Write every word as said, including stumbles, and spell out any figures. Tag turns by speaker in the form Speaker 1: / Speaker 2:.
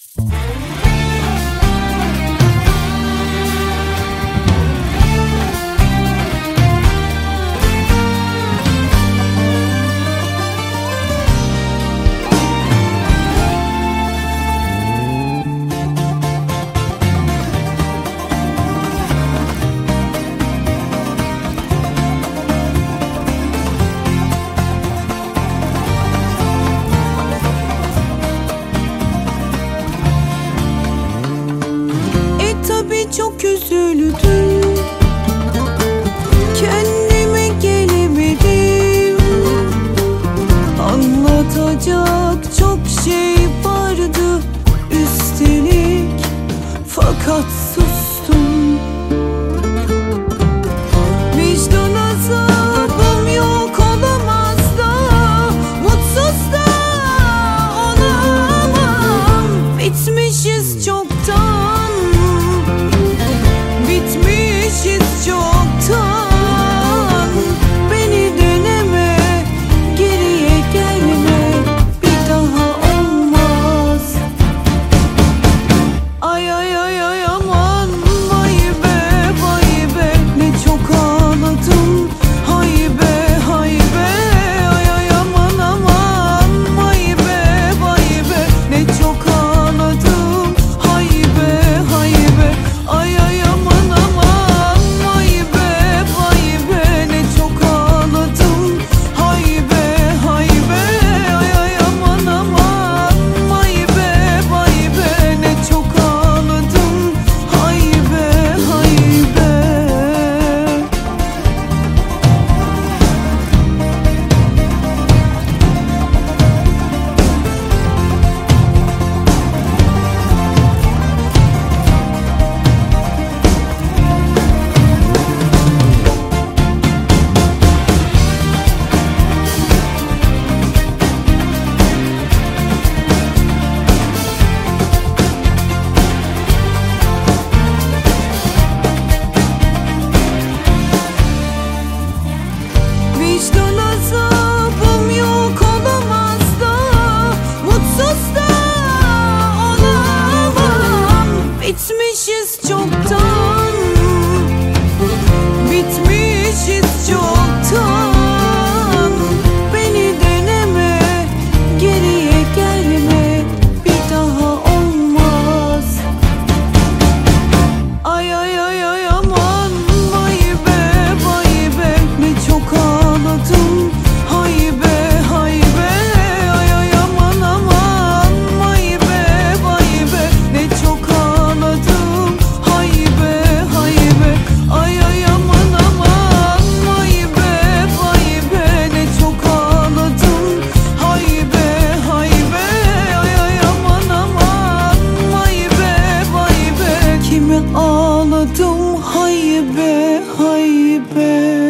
Speaker 1: Çok üzüldüm, kendime gelemedim. Anlatacak çok şey vardı üstelik, fakat sustum. Vicdan azabım yok olamaz da, mutsuz da olamam. Bitmişiz çoktan, bitmişiz çoktan. Beni deneme, geriye gelme, bir daha olmaz. Ay ay ay ay aman, vay be vay be, ne çok ağladım. Hay be hay be, ay ay aman aman, vay be vay be, ne çok ağladım. Hay be hay be, ay ay aman aman, vay be vay be, ne çok ağladım. Hay be hay be, ay ay aman aman, vay be vay be, ne çok ağladım. Hay be hay be. Vicdan azabım yok olamaz da, mutsuz da olamam. Bitmişiz çoktan, bitmişiz çoktan. Beni deneme, geriye gelme, bir daha olmaz. Ay ay ay ay aman, vay be vay be, ne çok ağladım. Hay be hay be, ay ay aman aman, vay be vay be, ne çok ağladım. Hay be hay be, ay ay aman aman, vay be vay be, ne çok ağladım. Hay be hay be, ay ay aman aman, vay be vay be, kime ağladım. Hay be hay be.